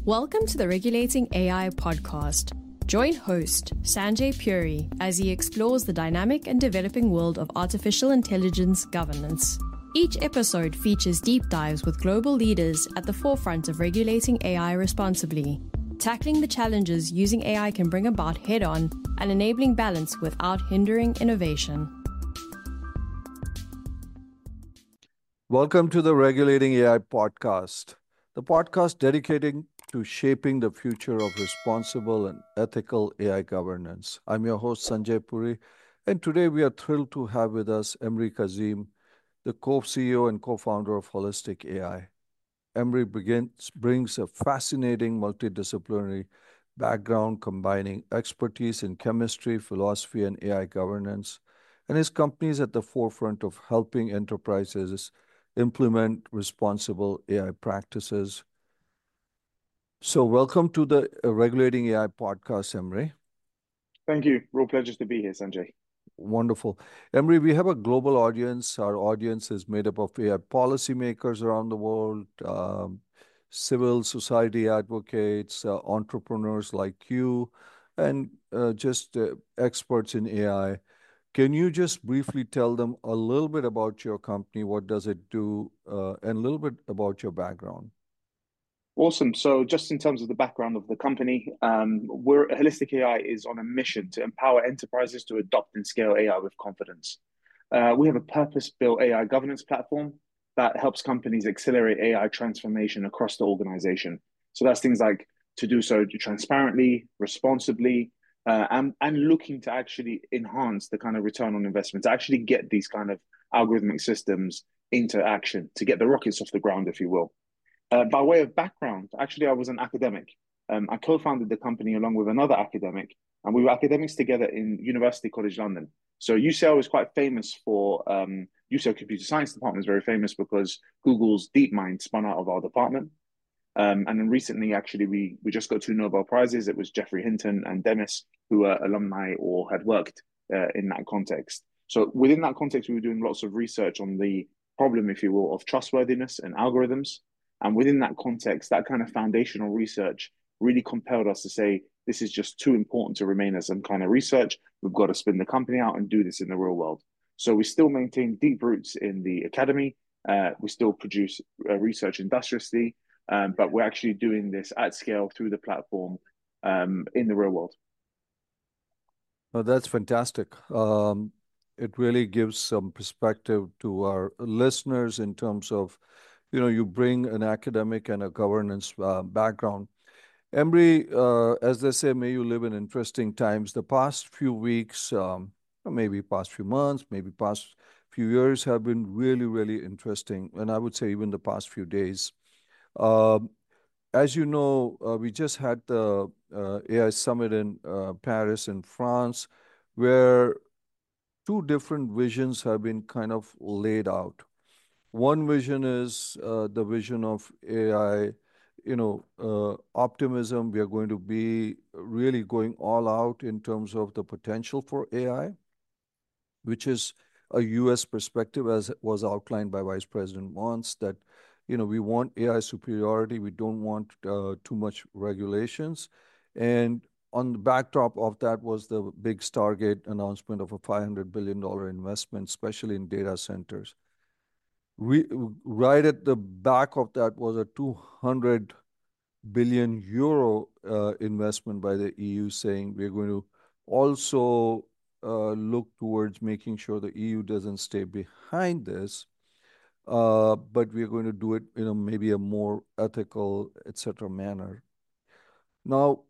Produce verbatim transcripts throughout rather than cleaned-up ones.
Welcome to the Regulating A I podcast. Join host Sanjay Puri as he explores the dynamic and developing world of artificial intelligence governance. Each episode features deep dives with global leaders at the forefront of regulating A I responsibly, tackling the challenges using A I can bring about head-on and enabling balance without hindering innovation. Welcome to the Regulating A I podcast, the podcast dedicating to shaping the future of responsible and ethical A I governance. I'm your host, Sanjay Puri, and today we are thrilled to have with us Emre Kazim, the co-C E O and co-founder of Holistic A I. Emre begins, brings a fascinating multidisciplinary background combining expertise in chemistry, philosophy, and A I governance, and his company is at the forefront of helping enterprises implement responsible A I practices. So welcome to the uh, Regulating A I podcast, Emre. Thank you. Real pleasure to be here, Sanjay. Wonderful. Emre, we have a global audience. Our audience is made up of A I policymakers around the world, um, civil society advocates, uh, entrepreneurs like you, and uh, just uh, experts in A I. Can you just briefly tell them a little bit about your company, what does it do, uh, and a little bit about your background? Awesome. So, just in terms of the background of the company, um, we're Holistic A I is on a mission to empower enterprises to adopt and scale A I with confidence. Uh, we have a purpose-built A I governance platform that helps companies accelerate A I transformation across the organization. So that's things like to do so transparently, responsibly, uh, and, and looking to actually enhance the kind of return on investment, to actually get these kind of algorithmic systems into action, to get the rockets off the ground, if you will. Uh, by way of background, actually, I was an academic. Um, I co-founded the company along with another academic, and we were academics together in University College London. So U C L is quite famous for, um, U C L Computer Science Department is very famous because Google's DeepMind spun out of our department. Um, and then recently, actually, we we just got two Nobel Prizes. It was Geoffrey Hinton and Demis, who were alumni or had worked uh, in that context. So within that context, we were doing lots of research on the problem, if you will, of trustworthiness and algorithms. And within that context, that kind of foundational research really compelled us to say, this is just too important to remain as some kind of research. We've got to spin the company out and do this in the real world. So we still maintain deep roots in the academy. Uh, we still produce uh, research industriously, um, but we're actually doing this at scale through the platform um, in the real world. Oh, that's fantastic. Um, it really gives some perspective to our listeners in terms of, you know, you bring an academic and a governance uh, background. Emre, uh, as they say, may you live in interesting times. The past few weeks, um, or maybe past few months, maybe past few years have been really, really interesting. And I would say even the past few days. Um, as you know, uh, we just had the uh, A I summit in uh, Paris in France, where two different visions have been kind of laid out. One vision is uh, the vision of A I, you know, uh, optimism. We are going to be really going all out in terms of the potential for A I, which is a U S perspective, as was outlined by Vice President Vance, that, you know, we want A I superiority. We don't want uh, too much regulations. And on the backdrop of that was the big Stargate announcement of a five hundred billion dollars investment, especially in data centers. We, right at the back of that was a two hundred billion euro uh, investment by the E U saying we're going to also uh, look towards making sure the E U doesn't stay behind this, uh, but we're going to do it in a maybe a more ethical, et cetera manner. Now,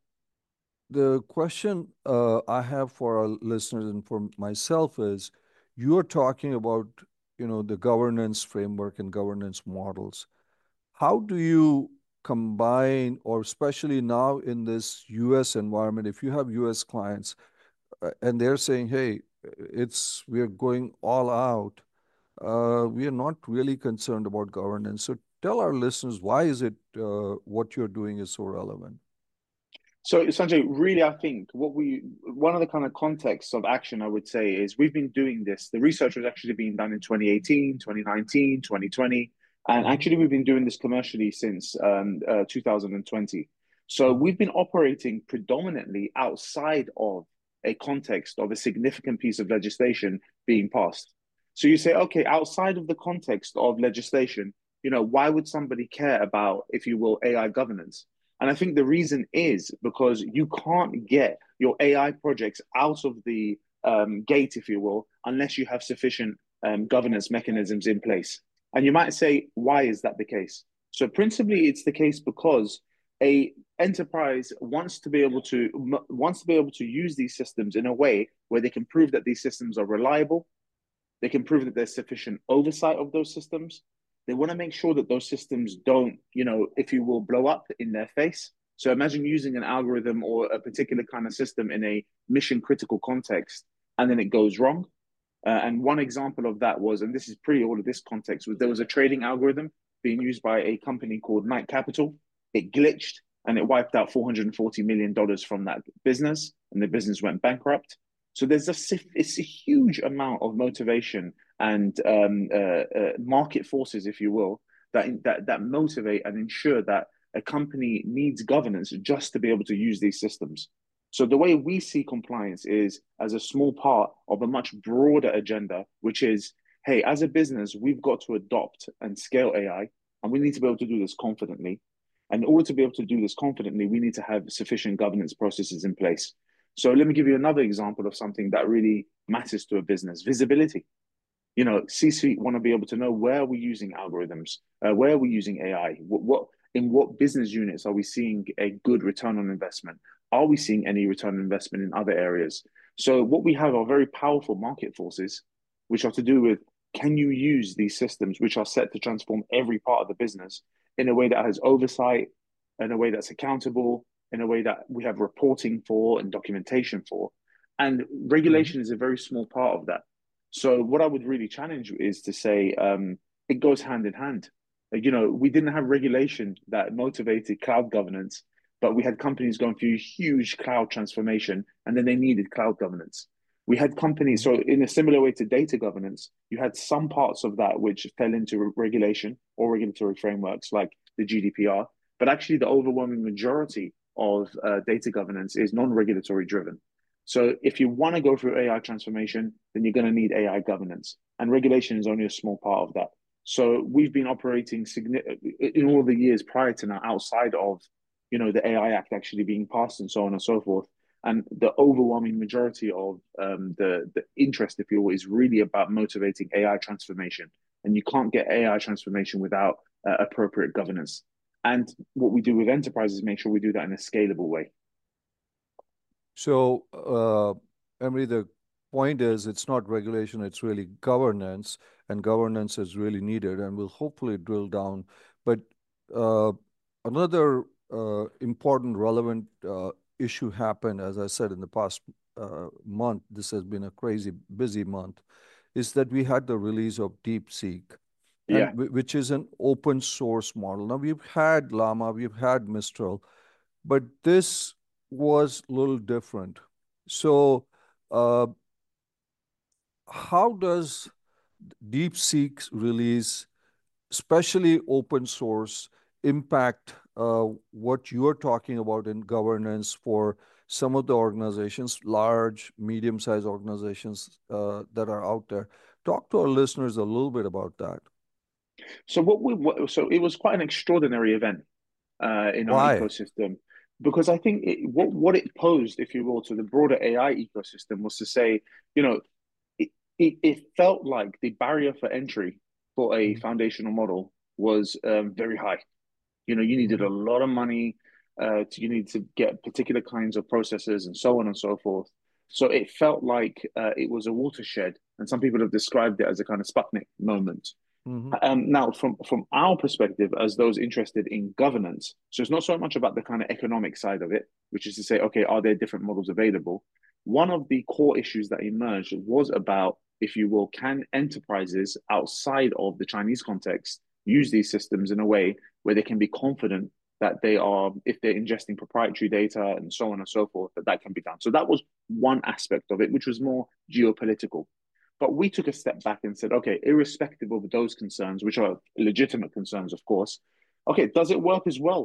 the question uh, I have for our listeners and for myself is, you're talking about, you know, the governance framework and governance models. How do you combine, or especially now in this U S environment, if you have U S clients uh, and they're saying, hey, it's we're going all out, uh, we are not really concerned about governance. So tell our listeners, why is it uh, what you're doing is so relevant? So, Sanjay, really, I think what we, one of the kind of contexts of action, I would say, is we've been doing this. The research was actually being done in twenty eighteen, twenty nineteen, twenty twenty. And Mhm. actually, we've been doing this commercially since um, uh, two thousand twenty. So we've been operating predominantly outside of a context of a significant piece of legislation being passed. So you say, okay, outside of the context of legislation, you know, why would somebody care about, if you will, A I governance? And I think the reason is because you can't get your A I projects out of the um, gate, if you will, unless you have sufficient um, governance mechanisms in place. And you might say, why is that the case? So principally, it's the case because a enterprise wants to be able to wants to be able to use these systems in a way where they can prove that these systems are reliable. They can prove that there's sufficient oversight of those systems. They want to make sure that those systems don't, you know, if you will, blow up in their face. So imagine using an algorithm or a particular kind of system in a mission critical context, and then it goes wrong. Uh, and one example of that was, and this is pre all of this context, was there was a trading algorithm being used by a company called Knight Capital. It glitched and it wiped out four hundred forty million dollars from that business, and the business went bankrupt. So there's a it's a huge amount of motivation and um, uh, uh, market forces, if you will, that that that motivate and ensure that a company needs governance just to be able to use these systems. So the way we see compliance is as a small part of a much broader agenda, which is, hey, as a business, we've got to adopt and scale A I, and we need to be able to do this confidently. And in order to be able to do this confidently, we need to have sufficient governance processes in place. So let me give you another example of something that really matters to a business: visibility. You know, C-suite want to be able to know, where are we using algorithms? Uh, where are we using A I? What, what in what business units are we seeing a good return on investment? Are we seeing any return on investment in other areas? So what we have are very powerful market forces, which are to do with, can you use these systems, which are set to transform every part of the business in a way that has oversight, in a way that's accountable, in a way that we have reporting for and documentation for. And regulation mm-hmm. is a very small part of that. So what I would really challenge is to say um, it goes hand in hand. Like, you know, we didn't have regulation that motivated cloud governance, but we had companies going through huge cloud transformation, and then they needed cloud governance. We had companies, so in a similar way to data governance, you had some parts of that which fell into regulation or regulatory frameworks like the G D P R, but actually the overwhelming majority of uh, data governance is non-regulatory driven. So if you want to go through A I transformation, then you're going to need A I governance, and regulation is only a small part of that. So we've been operating in all the years prior to now outside of, you know, the A I Act actually being passed and so on and so forth. And the overwhelming majority of um, the, the interest, if you will, is really about motivating A I transformation. And you can't get A I transformation without uh, appropriate governance. And what we do with enterprises is make sure we do that in a scalable way. So, uh, Emery, the point is, it's not regulation, it's really governance, and governance is really needed, and we'll hopefully drill down. But uh, another uh, important, relevant uh, issue happened, as I said, in the past uh, month. This has been a crazy busy month, is that we had the release of DeepSeek, yeah. and, which is an open source model. Now, we've had Llama, we've had Mistral, but this was a little different. So uh, how does DeepSeek's release, especially open source, impact uh, what you're talking about in governance for some of the organizations, large, medium-sized organizations uh, that are out there? Talk to our listeners a little bit about that. So what we what, so it was quite an extraordinary event uh, in Why? our ecosystem, because I think it, what what it posed, if you will, to the broader A I ecosystem was to say, you know, it it, it felt like the barrier for entry for a mm-hmm. foundational model was um, very high. You know, you needed a lot of money. Uh, to, you need to get particular kinds of processes and so on and so forth. So it felt like uh, it was a watershed, and some people have described it as a kind of Sputnik moment. Mm-hmm. Um, now, from, from our perspective, as those interested in governance, so it's not so much about the kind of economic side of it, which is to say, okay, are there different models available? One of the core issues that emerged was about, if you will, can enterprises outside of the Chinese context use these systems in a way where they can be confident that they are, if they're ingesting proprietary data and so on and so forth, that that can be done. So that was one aspect of it, which was more geopolitical. But we took a step back and said, okay, irrespective of those concerns, which are legitimate concerns, of course, okay, does it work as well?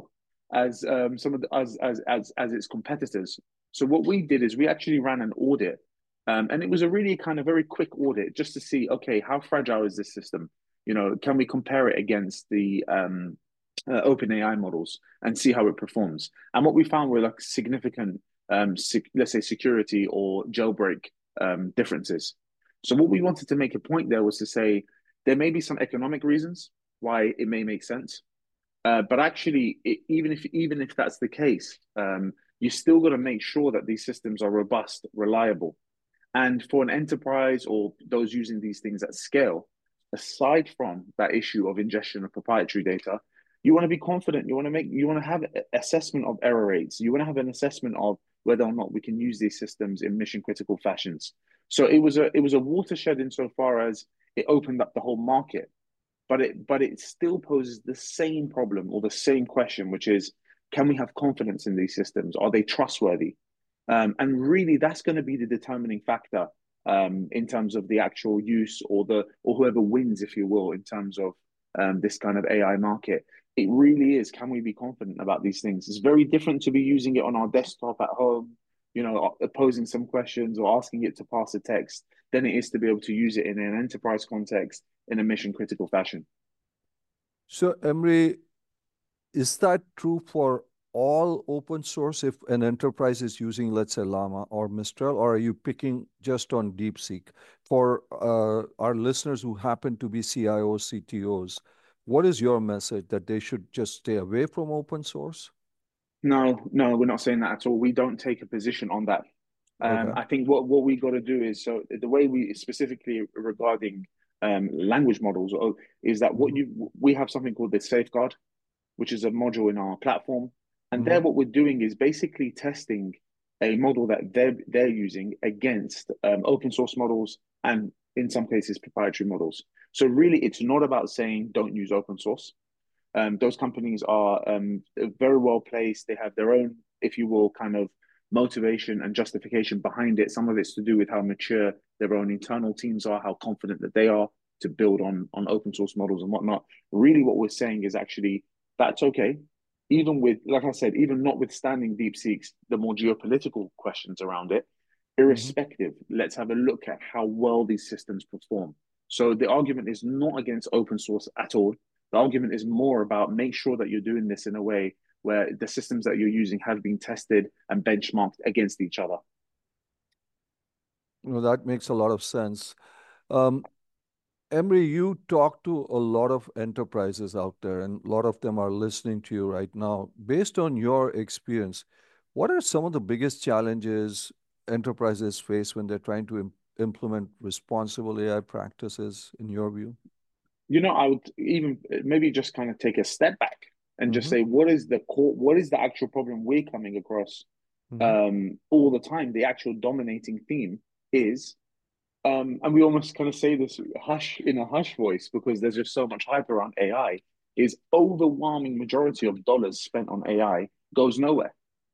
as um, some of the, as, as as as its competitors. So what we did is we actually ran an audit, um, and it was a really kind of very quick audit just to see, okay, how fragile is this system? You know, can we compare it against the um, uh, OpenAI models and see how it performs? And what we found were like significant, um, sec- let's say, security or jailbreak um, differences. So what we wanted to make a point there was to say there may be some economic reasons why it may make sense, uh, but actually, it, even if even if that's the case, um, you still got to make sure that these systems are robust, reliable, and for an enterprise or those using these things at scale, aside from that issue of ingestion of proprietary data, you want to be confident. You want to make you want to have assessment of error rates. You want to have an assessment of whether or not we can use these systems in mission critical fashions. So it was a it was a watershed insofar as it opened up the whole market, but it but it still poses the same problem or the same question, which is, can we have confidence in these systems? Are they trustworthy? Um, and really, that's going to be the determining factor um, in terms of the actual use or the or whoever wins, if you will, in terms of um, this kind of A I market. It really is. Can we be confident about these things? It's very different to be using it on our desktop at home, you know, posing some questions or asking it to pass a text, than it is to be able to use it in an enterprise context in a mission critical fashion. So, Emre, is that true for all open source if an enterprise is using, let's say, Llama or Mistral, or are you picking just on DeepSeek? For uh, our listeners who happen to be C I Os, C T Os, what is your message, that they should just stay away from open source? No, no, we're not saying that at all. We don't take a position on that. Um, Okay. I think what, what we got to do is, so the way we specifically regarding um, language models is that what Mm-hmm. you we have something called the safeguard, which is a module in our platform, and Mm-hmm. there what we're doing is basically testing a model that they're they're using against um, open source models and in some cases proprietary models. So really, it's not about saying don't use open source. Um, those companies are um, very well placed. They have their own, if you will, kind of motivation and justification behind it. Some of it's to do with how mature their own internal teams are, how confident that they are to build on on open source models and whatnot. Really, what we're saying is actually that's okay. Even with, like I said, even notwithstanding DeepSeek's the more geopolitical questions around it, Mm-hmm. irrespective, let's have a look at how well these systems perform. So the argument is not against open source at all. The argument is more about make sure that you're doing this in a way where the systems that you're using have been tested and benchmarked against each other. Well, that makes a lot of sense. Um, Emre, you talk to a lot of enterprises out there, and a lot of them are listening to you right now. Based on your experience, what are some of the biggest challenges enterprises face when they're trying to im implement responsible A I practices, in your view? You know, I would even maybe just kind of take a step back and just Mm-hmm. say, what is the core, what is the actual problem we're coming across Mm-hmm. um, all the time? The actual dominating theme is, um, and we almost kind of say this hush in a hush voice because there's just so much hype around A I, is overwhelming majority of dollars spent on A I goes nowhere.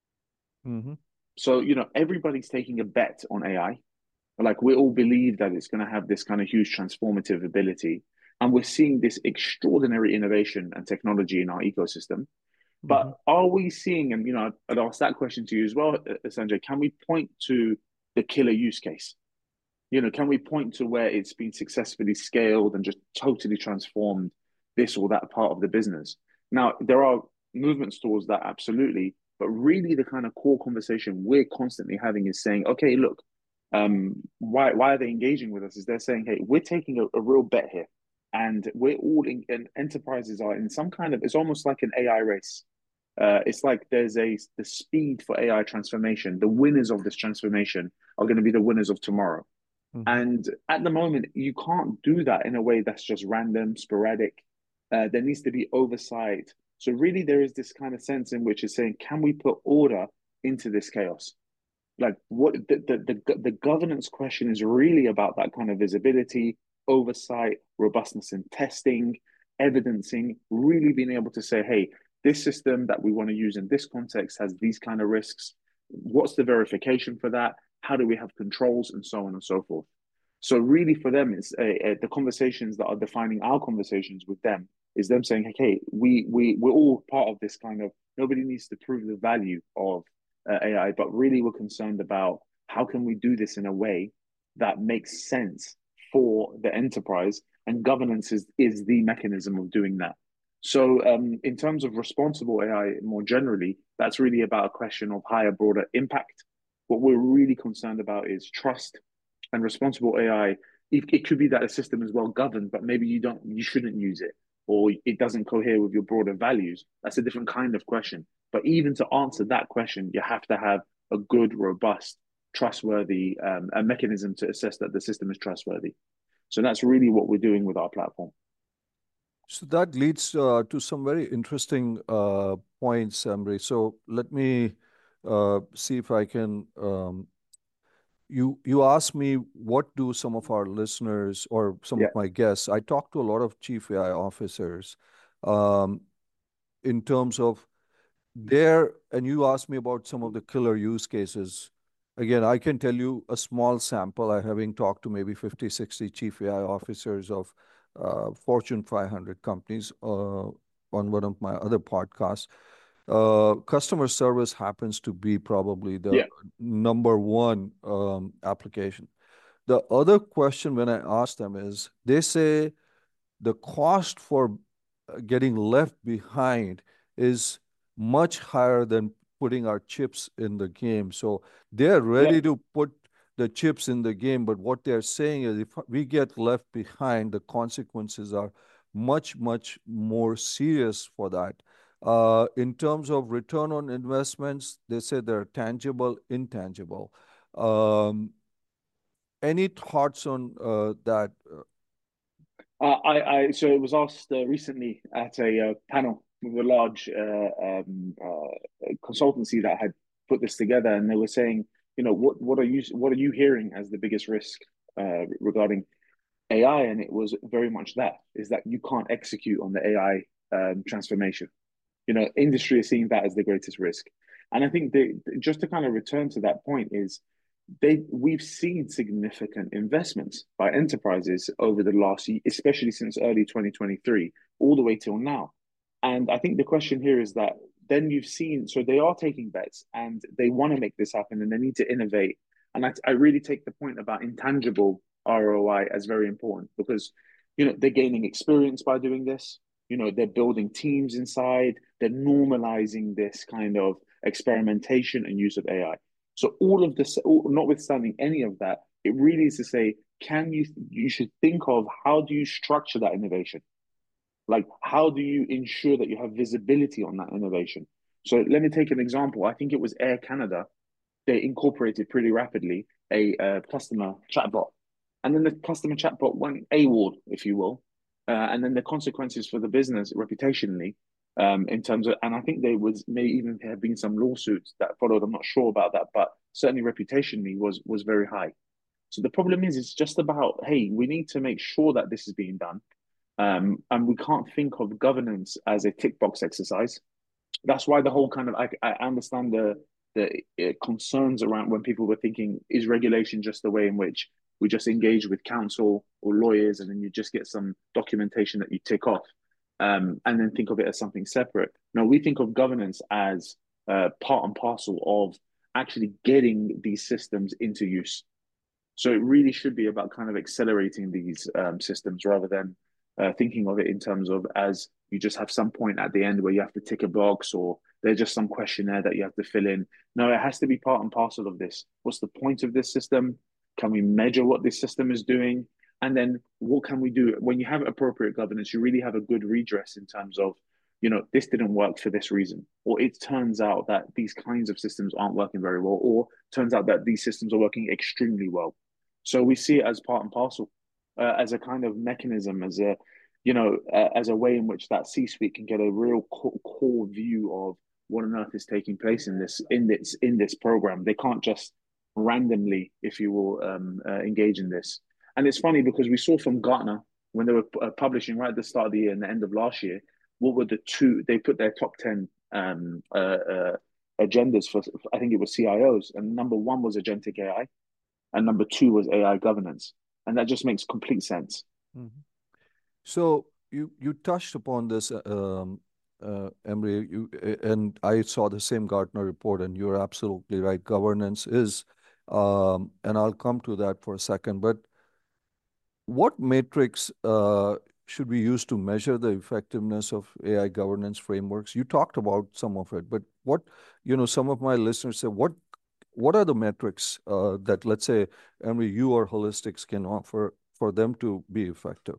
Mm-hmm. So, you know, everybody's taking a bet on A I. Like we all believe that it's going to have this kind of huge transformative ability. And we're seeing this extraordinary innovation and technology in our ecosystem. But Mm-hmm. are we seeing, and you know, I'd ask that question to you as well, Sanjay, can we point to the killer use case? You know, can we point to where it's been successfully scaled and just totally transformed this or that part of the business? Now, there are movements towards that, absolutely. But really, the kind of core conversation we're constantly having is saying, okay, look, um, why why are they engaging with us? Is they're saying, hey, we're taking a, a real bet here, and we're all in, and enterprises are in some kind of, it's almost like an A I race. Uh, it's like there's a the speed for A I transformation. The winners of this transformation are going to be the winners of tomorrow. Mm-hmm. And at the moment, you can't do that in a way that's just random, sporadic. Uh, there needs to be oversight. So really, there is this kind of sense in which it's saying, can we put order into this chaos? Like what the, the the the governance question is really about that kind of visibility, oversight, robustness in testing, evidencing, really being able to say, hey, this system that we want to use in this context has these kind of risks. What's the verification for that? How do we have controls and so on and so forth? So really, for them, it's a, a, the conversations that are defining our conversations with them is them saying, okay, we we we're all part of this kind of, nobody needs to prove the value of uh, A I, but really we're concerned about how can we do this in a way that makes sense for the enterprise, and governance is is the mechanism of doing that. So, um, in terms of responsible A I more generally, that's really about a question of higher, broader impact. What we're really concerned about is trust and responsible A I. It, it could be that a system is well governed, but maybe you don't, you shouldn't use it, or it doesn't cohere with your broader values. That's a different kind of question. But even to answer that question, you have to have a good, robust, trustworthy um, a mechanism to assess that the system is trustworthy. So that's really what we're doing with our platform. So that leads uh, to some very interesting uh, points, Amri. So let me uh, see if I can. Um, you you asked me what do some of our listeners or some Yeah. of my guests. I talk to a lot of chief A I officers um, in terms of their, and you asked me about some of the killer use cases. Again, I can tell you a small sample. I having talked to maybe fifty, sixty chief A I officers of uh, Fortune five hundred companies uh, on one of my other podcasts. Uh, customer service happens to be probably the Yeah. number one um, application. The other question when I ask them is, they say the cost for uh, getting left behind is much higher than putting our chips in the game. So they're Yeah. ready to put the chips in the game, but what they're saying is if we get left behind, the consequences are much, much more serious for that. Uh, in terms of return on investments, they say they're tangible, intangible. Um, any thoughts on uh, that? Uh, I, I, so it was asked uh, recently at a uh, panel with a large uh, um, uh, consultancy that had put this together, and they were saying, you know, what what are you what are you hearing as the biggest risk uh, regarding A I? And it was very much that is that you can't execute on the A I um, transformation. You know, industry is seeing that as the greatest risk, and I think they, just to kind of return to that point is they we've seen significant investments by enterprises over the last year, especially since early twenty twenty-three, all the way till now. And I think the question here is that then you've seen, so they are taking bets and they want to make this happen and they need to innovate. And I, I really take the point about intangible R O I as very important because, you know, they're gaining experience by doing this. You know, they're building teams inside, they're normalizing this kind of experimentation and use of A I. So all of this, notwithstanding any of that, it really is to say, can you, you should think of how do you structure that innovation? Like, how do you ensure that you have visibility on that innovation? So let me take an example. I think it was Air Canada. They incorporated pretty rapidly a uh, customer chatbot. And then the customer chatbot went AWOL, if you will. Uh, and then the consequences for the business reputationally um, in terms of, and I think there was may even have been some lawsuits that followed. I'm not sure about that, but certainly reputationally was was very high. So the problem is, it's just about, hey, we need to make sure that this is being done. Um, and we can't think of governance as a tick box exercise. That's why the whole kind of, I, I understand the the uh, concerns around when people were thinking, is regulation just the way in which we just engage with counsel or lawyers and then you just get some documentation that you tick off um, and then think of it as something separate. No, we think of governance as uh, part and parcel of actually getting these systems into use. So it really should be about kind of accelerating these um, systems rather than uh, thinking of it in terms of as you just have some point at the end where you have to tick a box or there's just some questionnaire that you have to fill in. No, it has to be part and parcel of this. What's the point of this system? Can we measure what this system is doing? And then what can we do? When you have appropriate governance, you really have a good redress in terms of, you know, this didn't work for this reason. Or it turns out that these kinds of systems aren't working very well. Or turns out that these systems are working extremely well. So we see it as part and parcel, uh, as a kind of mechanism, as a, you know, uh, as a way in which that C-suite can get a real core, core view of what on earth is taking place in this in this in this program. They can't just randomly, if you will, um, uh, engage in this. And it's funny because we saw from Gartner when they were uh, publishing right at the start of the year and the end of last year, what were the two? They put their top ten um, uh, uh, agendas for, I think it was C I Os, and number one was agentic A I and number two was A I governance. And that just makes complete sense. Mm-hmm. So you you touched upon this, um, uh, Emre, you, and I saw the same Gartner report, and you're absolutely right. Governance is, um, and I'll come to that for a second. But what metrics uh, should we use to measure the effectiveness of A I governance frameworks? You talked about some of it, but what, you know, some of my listeners say, what what are the metrics uh, that, let's say, Emre, you or Holistics can offer for them to be effective?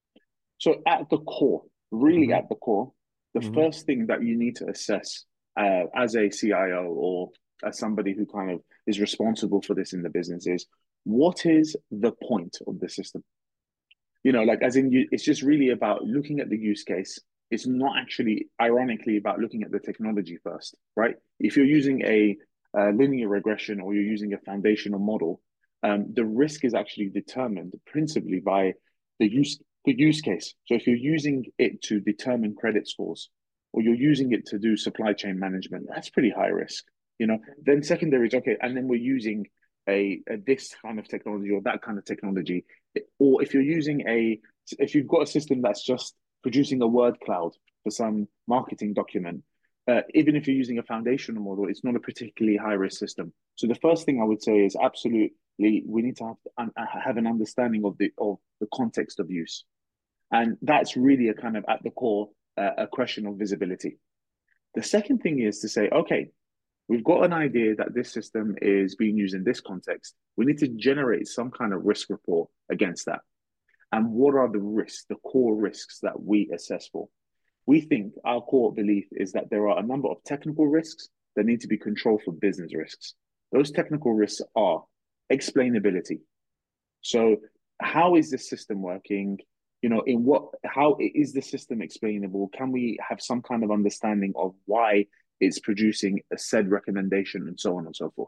So at the core, really Mm-hmm. at the core, the Mm-hmm. first thing that you need to assess uh, as a C I O or as somebody who kind of is responsible for this in the business is what is the point of the system? You know, like as in you, it's just really about looking at the use case. It's not actually, ironically, about looking at the technology first, right? If you're using a, a linear regression or you're using a foundational model, um, the risk is actually determined principally by the use the use case. So if you're using it to determine credit scores, or you're using it to do supply chain management, that's pretty high risk. You know, then secondary is okay, and then we're using a, a this kind of technology or that kind of technology, or if you're using a if you've got a system that's just producing a word cloud for some marketing document, uh, even if you're using a foundational model, it's not a particularly high risk system. So the first thing I would say is absolutely we need to have, have an understanding of the of the context of use, and that's really a kind of at the core uh, a question of visibility. The second thing is to say, okay, we've got an idea that this system is being used in this context. We need to generate some kind of risk report against that. And what are the risks, the core risks that we assess for? We think our core belief is that there are a number of technical risks that need to be controlled for business risks. Those technical risks are explainability. So, how is this system working? You know, in what, how is the system explainable? Can we have some kind of understanding of why it's producing a said recommendation and so on and so forth?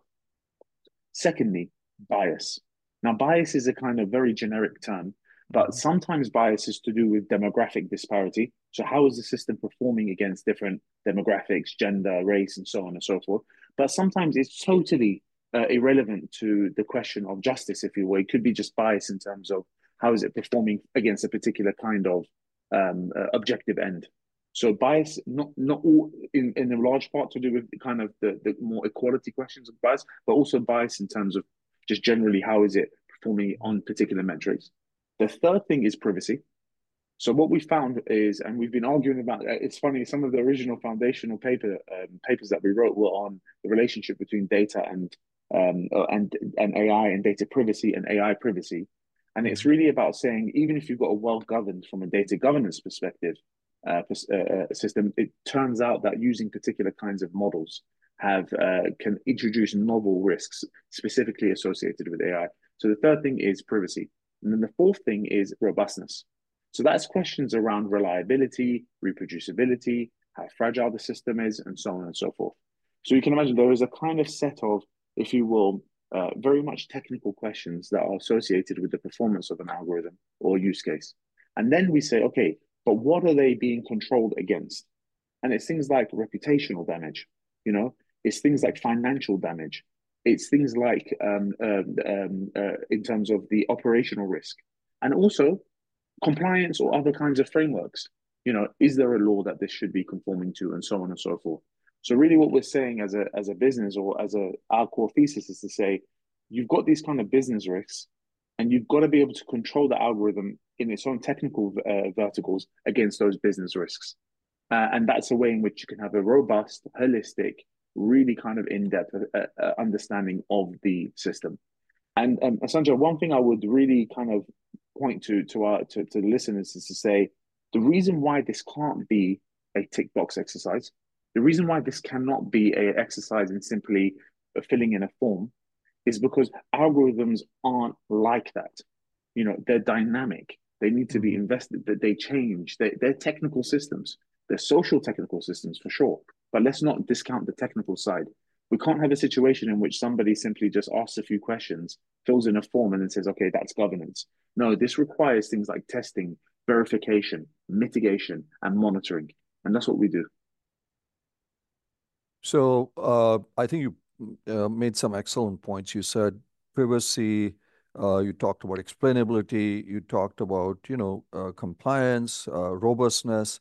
Secondly, bias. Now, bias is a kind of very generic term, but sometimes bias is to do with demographic disparity. So, how is the system performing against different demographics, gender, race, and so on and so forth? But sometimes it's totally uh, irrelevant to the question of justice, if you will. It could be just bias in terms of how is it performing against a particular kind of um, uh, objective end. So bias, not not all in, in a large part to do with kind of the, the more equality questions of bias, but also bias in terms of just generally how is it performing on particular metrics. The third thing is privacy. So what we found is, and we've been arguing about, it's funny, some of the original foundational paper um, papers that we wrote were on the relationship between data and um, uh, and and A I and data privacy and A I privacy. And it's really about saying, even if you've got a well-governed from a data governance perspective uh, uh, system, it turns out that using particular kinds of models have uh, can introduce novel risks specifically associated with A I. So the third thing is privacy. And then the fourth thing is robustness. So that's questions around reliability, reproducibility, how fragile the system is, and so on and so forth. So you can imagine there is a kind of set of, if you will, uh, very much technical questions that are associated with the performance of an algorithm or use case. And then we say, okay, but what are they being controlled against? And it's things like reputational damage, you know, it's things like financial damage. It's things like um, um, um, uh, in terms of the operational risk. And also compliance or other kinds of frameworks. You know, is there a law that this should be conforming to, and so on and so forth. So really, what we're saying as a as a business or as a our core thesis is to say, you've got these kind of business risks, and you've got to be able to control the algorithm in its own technical uh, verticals against those business risks, uh, and that's a way in which you can have a robust, holistic, really kind of in-depth uh, uh, understanding of the system. And um, Sanjay, one thing I would really kind of point to to our to, to the listeners is to say the reason why this can't be a tick box exercise, the reason why this cannot be a exercise in simply filling in a form, is because algorithms aren't like that. You know, they're dynamic. They need to be invested. That they change. They, they're technical systems. They're social technical systems for sure. But let's not discount the technical side. We can't have a situation in which somebody simply just asks a few questions, fills in a form, and then says, okay, that's governance. No, this requires things like testing, verification, mitigation, and monitoring. And that's what we do. So uh, I think you uh, made some excellent points. You said privacy, Uh, you talked about explainability. You talked about, you know, uh, compliance, uh, robustness.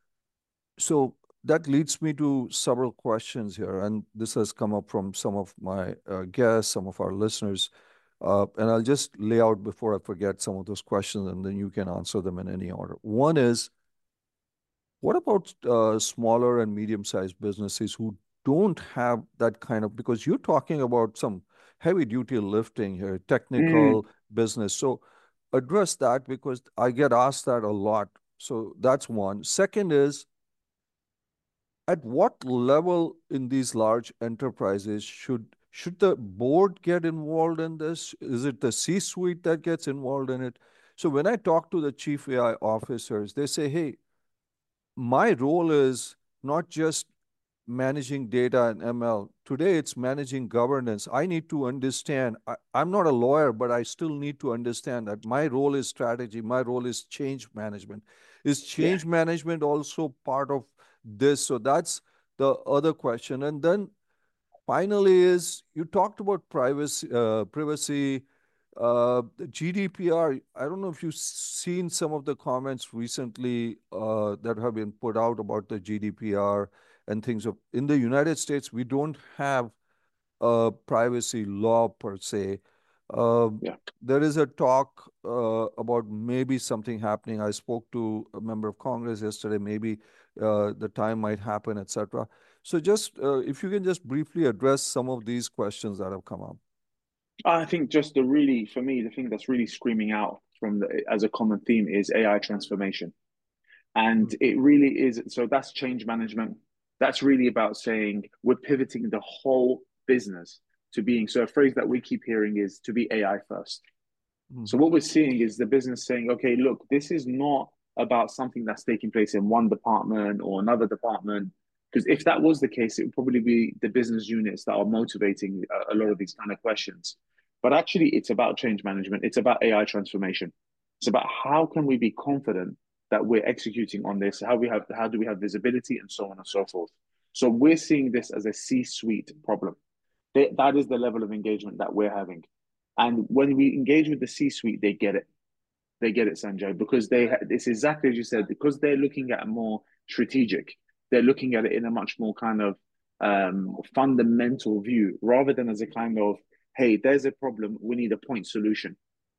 So that leads me to several questions here, and this has come up from some of my uh, guests, some of our listeners. Uh, and I'll just lay out before I forget some of those questions, and then you can answer them in any order. One is, what about uh, smaller and medium-sized businesses who don't have that kind of, because you're talking about some heavy-duty lifting here, Mm. technical business. So address that because I get asked that a lot. So that's one. Second is, at what level in these large enterprises should should the board get involved in this? Is it the C-suite that gets involved in it? So when I talk to the chief A I officers, they say, hey, my role is not just managing data and M L. Today, it's managing governance. I need to understand. I, I'm not a lawyer, but I still need to understand that my role is strategy. My role is change management. Is Yeah. change management also part of this? So that's the other question. And then finally, is you talked about privacy, uh, privacy, uh, the G D P R. I don't know if you've seen some of the comments recently uh, that have been put out about the G D P R and things of. In the United States, we don't have a privacy law per se. Uh, Yeah. there is a talk uh, about maybe something happening. I spoke to a member of Congress yesterday. Maybe uh, the time might happen, et cetera. So just uh, if you can just briefly address some of these questions that have come up. I think just the really, for me, the thing that's really screaming out from the as a common theme is A I transformation. And Mm. it really is. So that's change management. That's really about saying we're pivoting the whole business to being. So a phrase that we keep hearing is to be A I first. So Mhm. what we're seeing is the business saying, okay, look, this is not about something that's taking place in one department or another department. Because if that was the case, it would probably be the business units that are motivating a, a lot of these kind of questions. But actually, it's about change management. It's about A I transformation. It's about how can we be confident that we're executing on this? How we have, how do we have visibility, and so on and so forth. So we're seeing this as a C-suite problem. They, that is the level of engagement that we're having. And when we engage with the C-suite, they get it. They get it, Sanjay, because they it's exactly as you said, because they're looking at a more strategic. They're looking at it in a much more kind of um, fundamental view rather than as a kind of, hey, there's a problem, we need a point solution.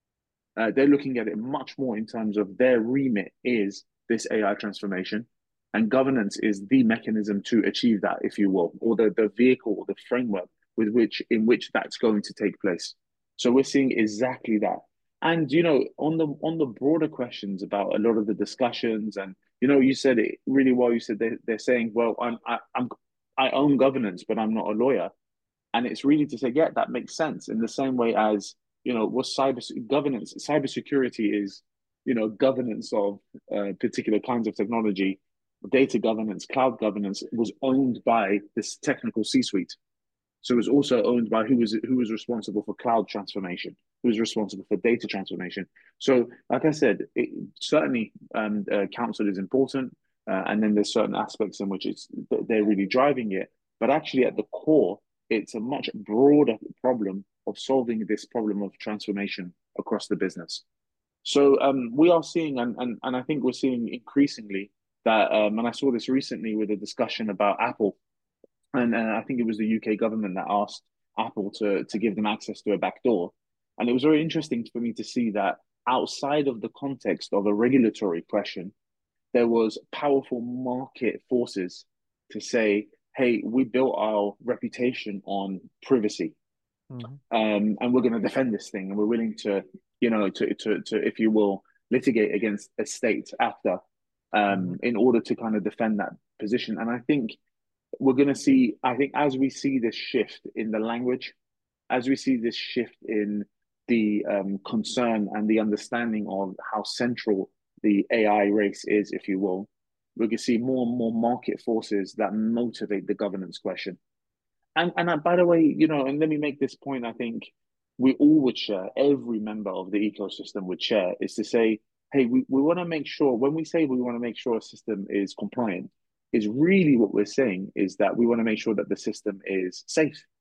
Uh, they're looking at it much more in terms of their remit is this A I transformation, and governance is the mechanism to achieve that, if you will, or the, the vehicle or the framework with which in which that's going to take place. So we're seeing exactly that. And you know, on the on the broader questions about a lot of the discussions, and you know, you said it really well. You said they, they're saying, well, I'm I, I'm I own governance, but I'm not a lawyer. And it's really to say, yeah, that makes sense. In the same way as, you know, what cyber governance, cybersecurity is, you know, governance of uh, particular kinds of technology, data governance, cloud governance was owned by this technical C-suite. So it was also owned by who was who was responsible for cloud transformation, who was responsible for data transformation. So, like I said, it, certainly um, uh, council is important, uh, and then there's certain aspects in which it's they're really driving it. But actually, at the core, it's a much broader problem of solving this problem of transformation across the business. So um, we are seeing, and, and and I think we're seeing increasingly that, um, and I saw this recently with a discussion about Apple, and uh, I think it was the U K government that asked Apple to to give them access to a backdoor, and it was very interesting for me to see that outside of the context of a regulatory question, there was powerful market forces to say, "Hey, we built our reputation on privacy, Mhm. um, and we're going to defend this thing, and we're willing to, you know, to to to, if you will, litigate against a state after, um, Mhm. in order to kind of defend that position." And I think we're going to see, I think, as we see this shift in the language, as we see this shift in the um, concern and the understanding of how central the A I race is, if you will, we're going to see more and more market forces that motivate the governance question. And and uh, by the way, you know, and let me make this point, I think we all would share, every member of the ecosystem would share, is to say, hey, we, we want to make sure, when we say we want to make sure a system is compliant, is really what we're saying is that we want to make sure that the system is safe.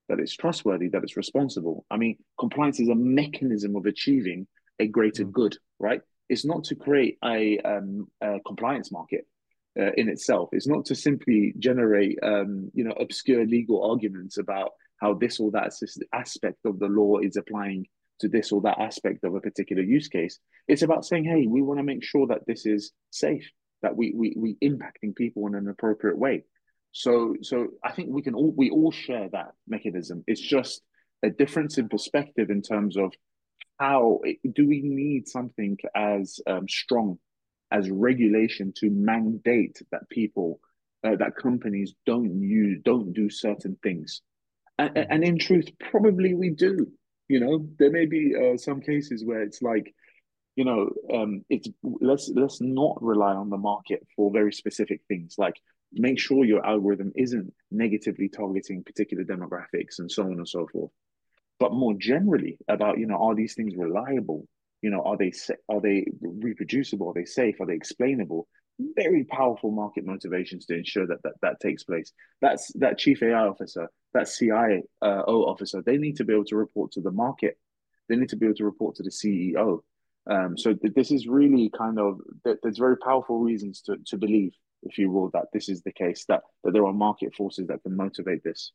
that it's trustworthy, that it's responsible. I mean, compliance is a mechanism of achieving a greater Mm. good, right? It's not to create a, um, a compliance market uh, in itself. It's not to simply generate, um, you know, obscure legal arguments about how this or that aspect of the law is applying to this or that aspect of a particular use case. It's about saying, hey, we want to make sure that this is safe, that we we we impacting people in an appropriate way. So so I think we can all we all share that mechanism. It's just a difference in perspective in terms of how do we need something as um, strong as regulation to mandate that people uh, that companies don't use don't do certain things, and, Mhm. and in truth probably we do. You know, there may be uh, some cases where it's like, you know, um, it's let's let's not rely on the market for very specific things. Like, make sure your algorithm isn't negatively targeting particular demographics and so on and so forth. But more generally about, you know, are these things reliable? You know, are they are they reproducible? Are they safe? Are they explainable? Very powerful market motivations to ensure that that, that takes place. That's that chief A I officer, that C I O officer. They need to be able to report to the market. They need to be able to report to the C E O. Um, so th- this is really kind of th- there's very powerful reasons to to believe, if you will, that this is the case. That that there are market forces that can motivate this.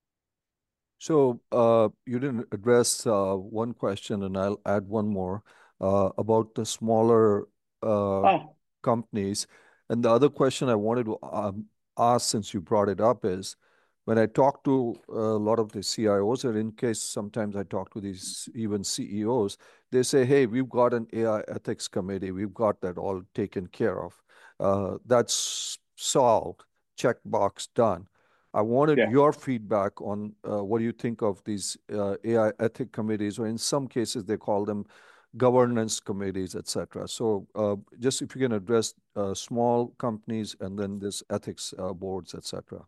So uh, you didn't address uh, one question, and I'll add one more uh, about the smaller uh, Ah, companies. And the other question I wanted to um, ask, since you brought it up, is when I talk to a lot of the C I Os, or in case sometimes I talk to these even C E Os, they say, "Hey, we've got an A I ethics committee. We've got that all taken care of. Uh, that's solved. Checkbox done." I wanted yeah. your feedback on uh, what do you think of these uh, A I ethic committees, or in some cases they call them governance committees, et cetera. So uh, just if you can address uh, small companies and then this ethics uh, boards, et cetera.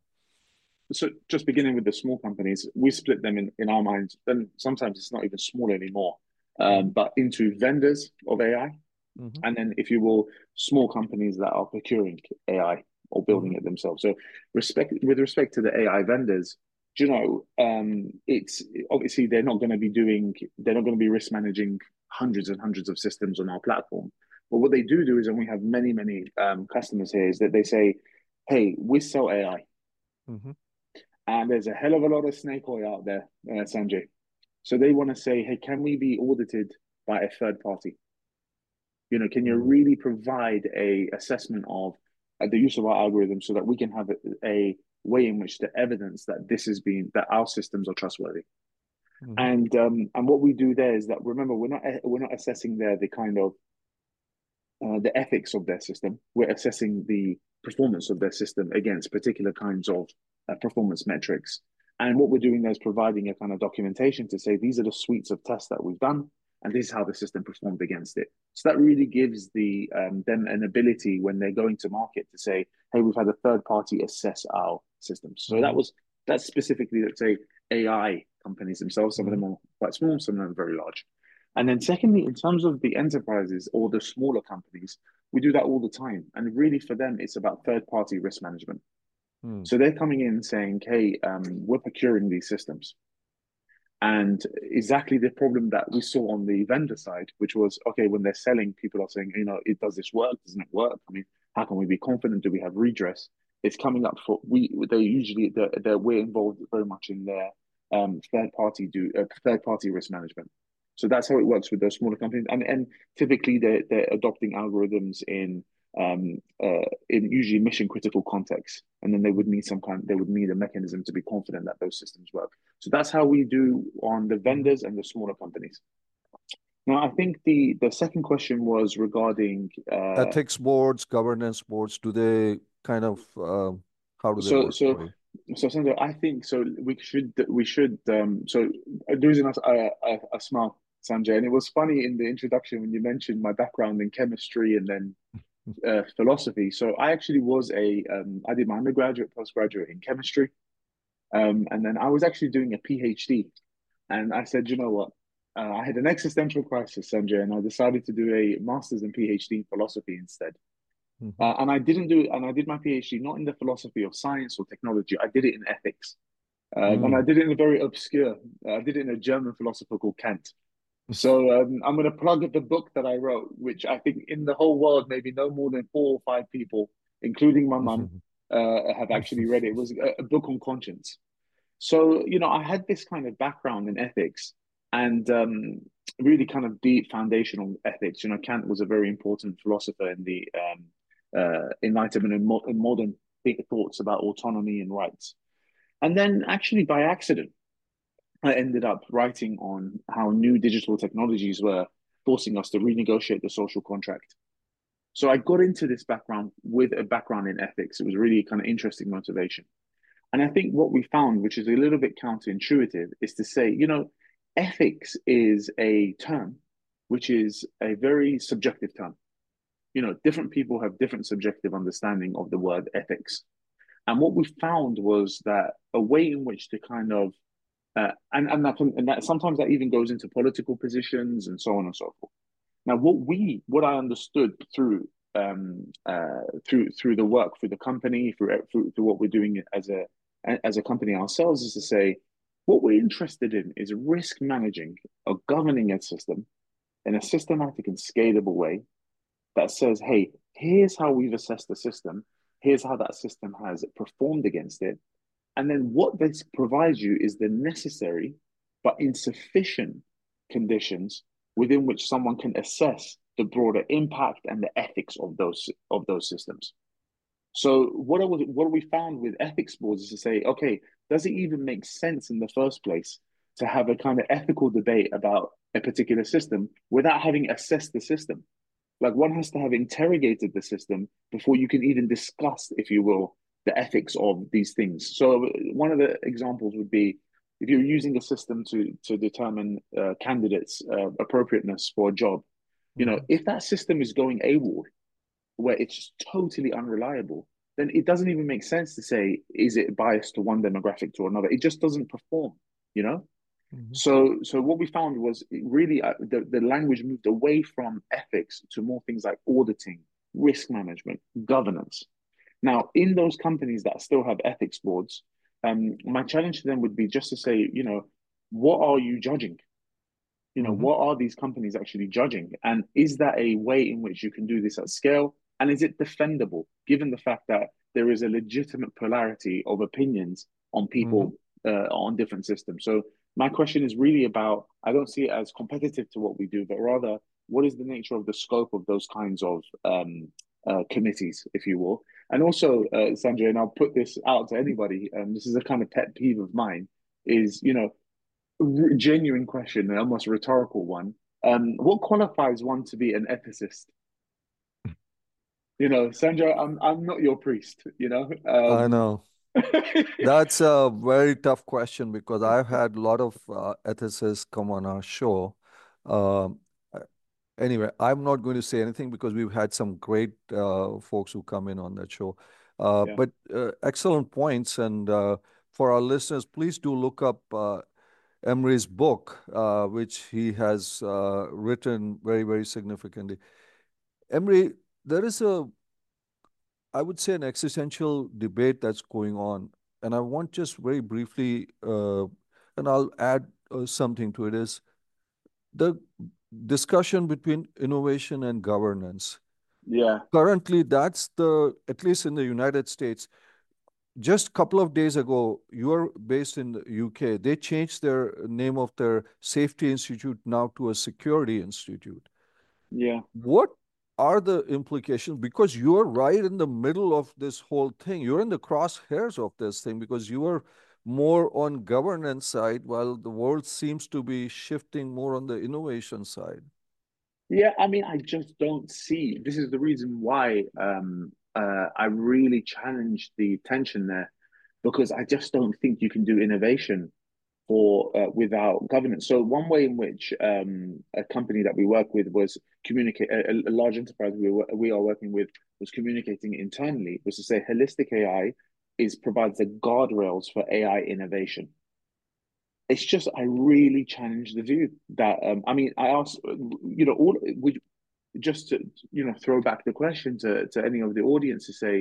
So just beginning with the small companies, we split them in, in our minds. Then sometimes it's not even small anymore, um, Mm-hmm. but into vendors of A I, Mm-hmm. and then, if you will, small companies that are procuring A I or Mm-hmm. building it themselves. So respect with respect to the A I vendors, do you know, um, it's obviously they're not going to be doing, they're not going to be risk managing hundreds and hundreds of systems on our platform. But what they do do is, and we have many, many um, customers here, is that they say, hey, we sell A I. Mm-hmm. And there's a hell of a lot of snake oil out there, uh, Sanjay. So they want to say, hey, can we be audited by a third party? You know, can you Mm-hmm. really provide a assessment of uh, the use of our algorithm so that we can have a, a way in which to evidence that this has been that our systems are trustworthy? Mm-hmm. And um, and what we do there is that, remember, we're not we're not assessing there the kind of uh, the ethics of their system. We're assessing the performance of their system against particular kinds of uh, performance metrics. And what we're doing there is providing a kind of documentation to say these are the suites of tests that we've done, and this is how the system performed against it. So that really gives the um, them an ability when they're going to market to say, "Hey, we've had a third party assess our systems." So that Mm-hmm. was that's specifically, let's say, A I companies themselves. Some of Mm-hmm. them are quite small, some of them are very large. And then secondly, in terms of the enterprises or the smaller companies, we do that all the time. And really for them, it's about third party risk management. Mm-hmm. So they're coming in saying, hey, um, we're procuring these systems. And exactly the problem that we saw on the vendor side, which was, okay, when they're selling, people are saying, you know, it does this work? Doesn't it work? I mean, how can we be confident? Do we have redress? It's coming up for, we, they usually, they're, they're, we're involved very much in their um, third party do uh, third party risk management. So that's how it works with those smaller companies. And, and typically they're, they're adopting algorithms in um, uh, in usually mission critical contexts, and then they would need some kind, they would need a mechanism to be confident that those systems work. So that's how we do on the Mm-hmm. vendors and the smaller companies. Now, I think the the second question was regarding. Uh, Ethics boards, governance boards, do they kind of, uh, how do they so work so for you? so Sandra, I think so. We should we should um, so the reason I, I, I smile, Sanjay, and it was funny in the introduction when you mentioned my background in chemistry and then uh, philosophy. So I actually was a um, I did my undergraduate, postgraduate in chemistry, um, and then I was actually doing a PhD. And I said, you know what? Uh, I had an existential crisis, Sanjay, and I decided to do a master's and PhD in philosophy instead. Mm-hmm. Uh, and I didn't do, and I did my PhD not in the philosophy of science or technology. I did it in ethics. Um, and I Mm. did it in a very obscure, uh, I did it in a German philosopher called Kant. So um, I'm going to plug the book that I wrote, which I think in the whole world, maybe no more than four or five people, including my mum, uh, have actually read it. It was a, a book on conscience. So, you know, I had this kind of background in ethics and um, really kind of deep foundational ethics. You know, Kant was a very important philosopher in the um, uh, Enlightenment and, mo- and modern thoughts about autonomy and rights. And then, actually, by accident, I ended up writing on how new digital technologies were forcing us to renegotiate the social contract. So I got into this background with a background in ethics. It was really kind of interesting motivation. And I think what we found, which is a little bit counterintuitive, is to say, you know, ethics is a term which is a very subjective term. You know, different people have different subjective understanding of the word ethics. And what we found was that a way in which to kind of uh, and and that can, and that sometimes that even goes into political positions and so on and so forth. Now, what we what I understood through um, uh, through through the work through the company through, through through what we're doing as a as a company ourselves is to say what we're interested in is risk managing or governing a system in a systematic and scalable way that says, hey, here's how we've assessed the system, here's how that system has performed against it, and then what this provides you is the necessary but insufficient conditions within which someone can assess the broader impact and the ethics of those of those systems. So what I was, what we found with ethics boards is to say, okay, does it even make sense in the first place to have a kind of ethical debate about a particular system without having assessed the system? Like one has to have interrogated the system before you can even discuss, if you will, the ethics of these things. So one of the examples would be if you're using a system to to determine uh, candidates' uh, appropriateness for a job. You know, if that system is going AWOL, where it's just totally unreliable, then it doesn't even make sense to say, is it biased to one demographic to another? It just doesn't perform, you know? Mhm. So, so what we found was really uh, the, the language moved away from ethics to more things like auditing, risk management, governance. Now, in those companies that still have ethics boards, um, my challenge to them would be just to say, you know, what are you judging? You know, Mhm. what are these companies actually judging? And is that a way in which you can do this at scale? And is it defendable, given the fact that there is a legitimate polarity of opinions on Mhm. people uh, on different systems? So my question is really about, I don't see it as competitive to what we do, but rather, what is the nature of the scope of those kinds of um, uh, committees, if you will? And also, uh, Sanjay, and I'll put this out to anybody, um, this is a kind of pet peeve of mine, is, you know, genuine question, almost a rhetorical one. Um, what qualifies one to be an ethicist? You know, Sandra, I'm I'm not your priest. You know, I um, know. That's a very tough question because I've had a lot of uh, ethicists come on our show. Um, uh, anyway, I'm not going to say anything because we've had some great uh, folks who come in on that show. Uh, yeah, but uh, excellent points. And uh, for our listeners, please do look up uh, Emery's book, uh, which he has uh, written very, very significantly. Emery, there is a I would say an existential debate that's going on, and I want just very briefly, uh, and I'll add uh, something to it is the discussion between innovation and governance. yeah, Currently, that's the, at least in the United States, just a couple of days ago, you're based in the U K. They changed their name of their safety institute now to a security institute. yeah. What are the implications? Because you're right in the middle of this whole thing. You're in the crosshairs of this thing because you are more on governance side while the world seems to be shifting more on the innovation side. Yeah, I mean, I just don't see. This is the reason why um, uh, I really challenge the tension there, because I just don't think you can do innovation for uh, without governance. So one way in which um, a company that we work with was communicate a, a large enterprise we were, we are working with was communicating internally was to say holistic A I is provides the guardrails for A I innovation. It's just I really challenge the view that um, I mean I ask you know all we just to you know throw back the question to to any of the audience to say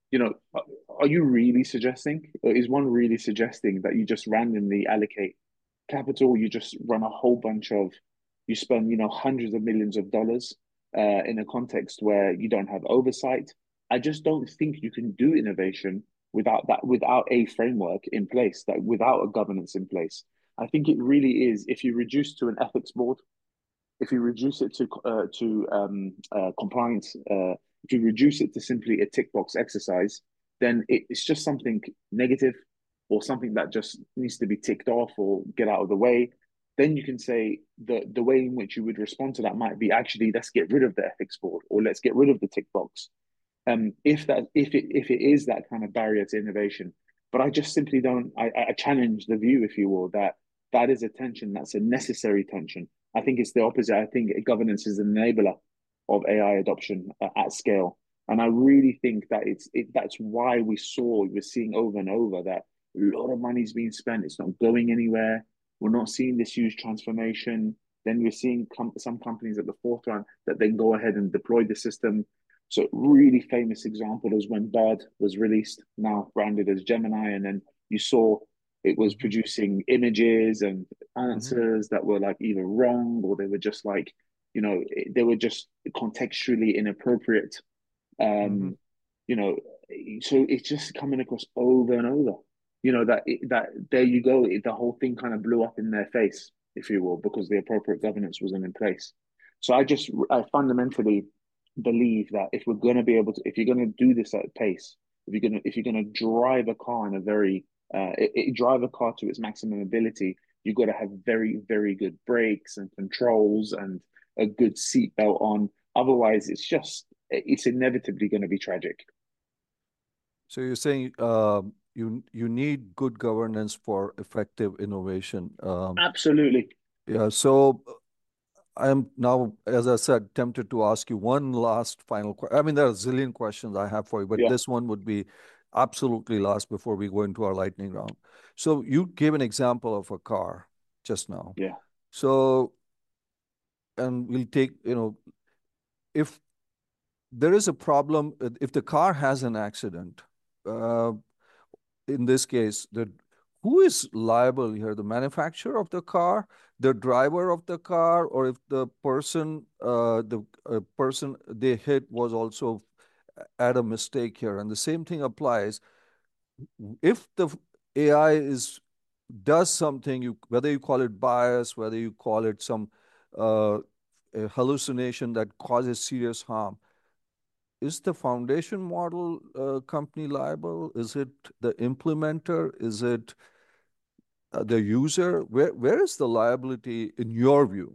you know, are you really suggesting, or is one really suggesting that you just randomly allocate capital, you just run a whole bunch of, you spend, you know, hundreds of millions of dollars uh, in a context where you don't have oversight? I just don't think you can do innovation without that, without a framework in place, that without a governance in place. I think it really is, if you reduce to an ethics board, if you reduce it to uh, to um, uh, compliance, uh, if you reduce it to simply a tick box exercise, then it, it's just something negative or something that just needs to be ticked off or get out of the way. Then you can say the the way in which you would respond to that might be, actually, let's get rid of the ethics board, or let's get rid of the tick box. Um, if that if it if it is that kind of barrier to innovation, but I just simply don't. I, I challenge the view, if you will, that that is a tension, that's a necessary tension. I think it's the opposite. I think governance is an enabler of A I adoption uh, at scale, and I really think that it's it. That's why we saw we're seeing over and over that a lot of money is being spent. It's not going anywhere. We're not seeing this huge transformation. Then we're seeing com- some companies at the forefront that then go ahead and deploy the system. So really famous example is when Bard was released, now branded as Gemini, and then you saw it was Mm-hmm. producing images and Mm-hmm. answers that were like either wrong, or they were just like, you know, they were just contextually inappropriate. Mm-hmm. Um, you know, so it's just coming across over and over. You know that that there you go. The whole thing kind of blew up in their face, if you will, because the appropriate governance wasn't in place. So I just I fundamentally believe that if we're going to be able to, if you're going to do this at pace, if you're going to if you're going to drive a car in a very uh, it, it, drive a car to its maximum ability, you've got to have very very good brakes and controls and a good seatbelt on. Otherwise, it's just it's inevitably going to be tragic. So you're saying um, you you need good governance for effective innovation. Um, Absolutely. yeah. So I'm now, as I said, tempted to ask you one last final question. I mean, there are a zillion questions I have for you, but Yeah. this one would be absolutely last before we go into our lightning round. So you gave an example of a car just now. Yeah. So, and we'll take, you know, if there is a problem, if the car has an accident, uh, in this case, the who is liable here? The manufacturer of the car, the driver of the car, or if the person, uh, the uh, person they hit was also at a mistake here. And the same thing applies if the A I is does something, you whether you call it bias, whether you call it some uh, hallucination that causes serious harm, is the foundation model uh, company liable? Is it the implementer? Is it uh, the user? Where where is the liability in your view?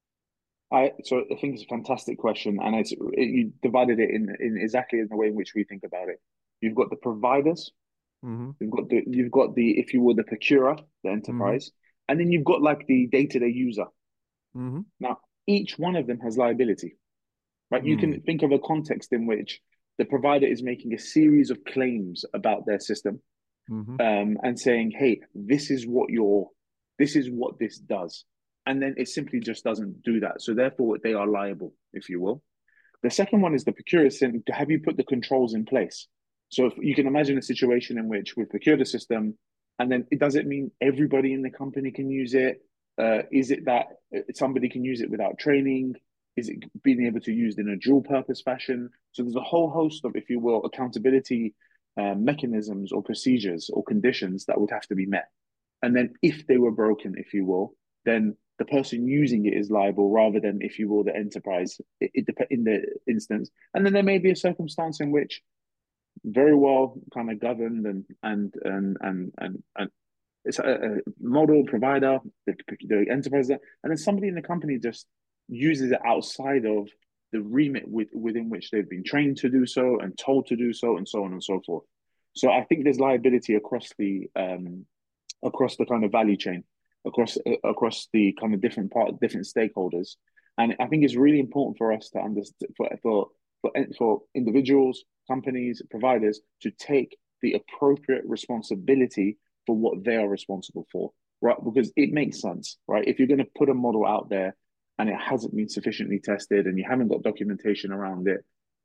I so I think it's a fantastic question, and it's it, you divided it in in exactly in the way in which we think about it. You've got the providers, Mm-hmm. you've got the you've got the if you will the procurer, the Mm-hmm. enterprise, and then you've got like the day-to-day user. Mm-hmm. Now, each one of them has liability, right? You Mm-hmm. can think of a context in which the provider is making a series of claims about their system, Mm-hmm. um, and saying, "Hey, this is what your, this is what this does," and then it simply just doesn't do that. So therefore, they are liable, if you will. The second one is the procurer saying, "Have you put the controls in place?" So if you can imagine a situation in which we've procured a system, and then it doesn't mean everybody in the company can use it. Uh, is it that somebody can use it without training? Is it being able to be used in a dual purpose fashion? So there's a whole host of, if you will, accountability uh, mechanisms or procedures or conditions that would have to be met. And then if they were broken, if you will, then the person using it is liable rather than, if you will, the enterprise it, it, in the instance. And then there may be a circumstance in which very well kind of governed and and and and and, and it's a, a model provider, the, the enterprise, and then somebody in the company just uses it outside of the remit with, within which they've been trained to do so and told to do so, and so on and so forth. So I think there's liability across the um, across the kind of value chain, across uh, across the kind of different part, different stakeholders, and I think it's really important for us to understand for for for, for individuals, companies, providers to take the appropriate responsibility for what they are responsible for, right? Because it makes sense, right? If you're going to put a model out there and it hasn't been sufficiently tested and you haven't got documentation around it,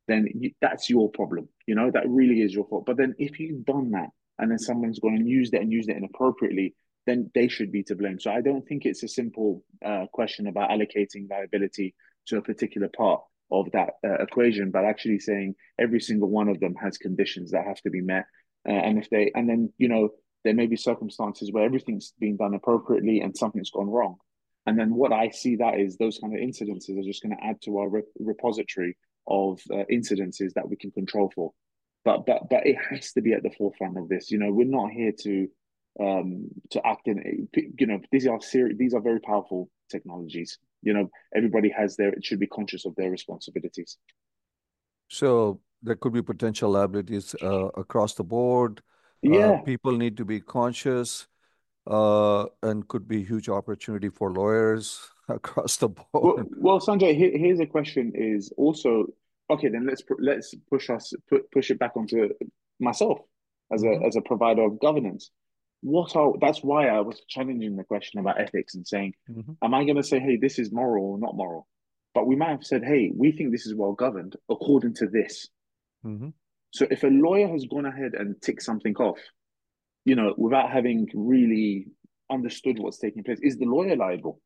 then you, that's your problem. You know, that really is your fault. But then if you've done that and then someone's gone and used it and used it inappropriately, then they should be to blame. So I don't think it's a simple uh, question about allocating liability to a particular part of that uh, equation, but actually saying every single one of them has conditions that have to be met. Uh, and if they, and then, you know, there may be circumstances where everything's being done appropriately and something's gone wrong. And then what I see that is those kind of incidences are just going to add to our re- repository of uh, incidences that we can control for. But but but it has to be at the forefront of this. You know, we're not here to um to act in. You know, these are serious. These are very powerful technologies. You know, everybody has their. It should be conscious of their responsibilities. So there could be potential liabilities uh, across the board. Uh, Yeah. people need to be conscious, uh, and could be huge opportunity for lawyers across the Well, board. well, Sanjay, here, here's a question: is also okay. Then let's let's push us put, push it back onto myself as a hmm as a provider of governance. What are that's why I was challenging the question about ethics and saying, hmm am I going to say, hey, this is moral or not moral? But we might have said, hey, we think this is well governed according to this. hmm So if a lawyer has gone ahead and ticked something off, you know, without having really understood what's taking place, is the lawyer liable?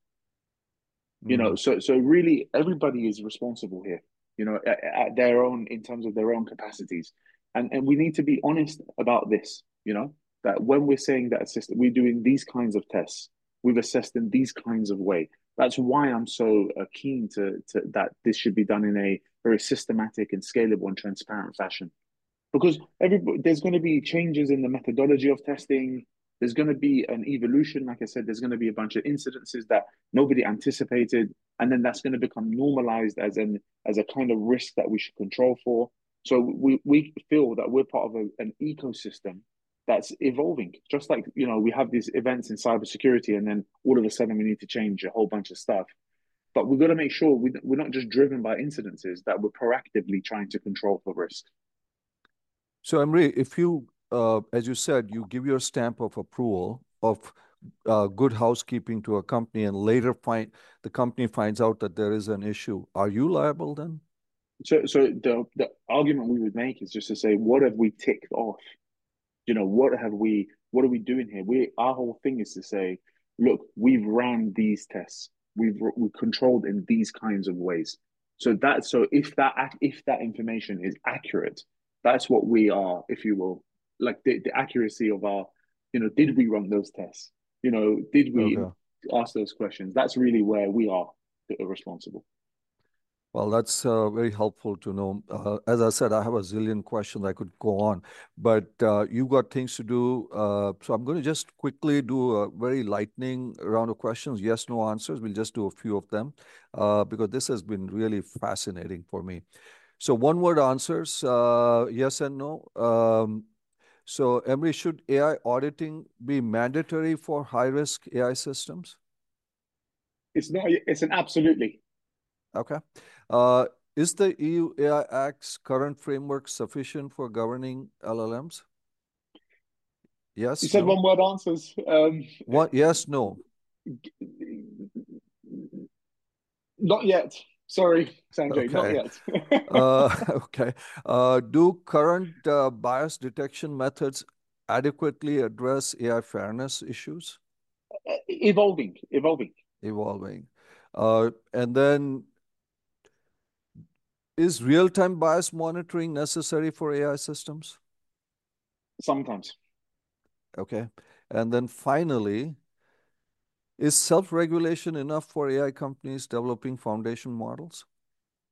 You know, mm so so really everybody is responsible here, you know, at, at their own in terms of their own capacities. And and we need to be honest about this, you know, that when we're saying that a system, we're doing these kinds of tests, we've assessed in these kinds of way. That's why I'm so uh, keen to, to that this should be done in a very systematic and scalable and transparent fashion because every there's going to be changes in the methodology of testing. There's going to be an evolution. Like I said, there's going to be a bunch of incidences that nobody anticipated, and then that's going to become normalized as an as a kind of risk that we should control for. So we we feel that we're part of a, an ecosystem that's evolving. Just like, you know, we have these events in cybersecurity, and then all of a sudden we need to change a whole bunch of stuff. But we've got to make sure we, we're not just driven by incidences, that we're proactively trying to control for risk. So, Emre, if you, uh, as you said, you give your stamp of approval of uh, good housekeeping to a company, and later find the company finds out that there is an issue, are you liable then? So, so the the argument we would make is just to say, what have we ticked off? You know, what have we? What are we doing here? We our whole thing is to say, look, we've ran these tests, we've we controlled in these kinds of ways. So that so if that if that information is accurate, that's what we are, if you will, like the, the accuracy of our, you know, did we run those tests? You know, did we Okay. ask those questions? That's really where we are responsible. Well, that's uh, very helpful to know. Uh, as I said, I have a zillion questions I could go on, but uh, you've got things to do. Uh, so I'm going to just quickly do a very lightning round of questions, yes, no answers. We'll just do a few of them uh, because this has been really fascinating for me. So one word answers, uh, yes and no. Um, so Emre, should A I auditing be mandatory for high-risk A I systems? It's not. It's an absolutely. Okay. Uh, is the E U A I Act's current framework sufficient for governing L L Ms? You Yes, said no. one word answers. Um, What? Yes, no. not yet. Sorry, Sanjay, not Okay. yet. Uh, okay. Uh, do current uh, bias detection methods adequately address A I fairness issues? evolving, evolving. Evolving. Uh, and then, is real-time bias monitoring necessary for A I systems? Sometimes. Okay. And then finally, is self-regulation enough for A I companies developing foundation models?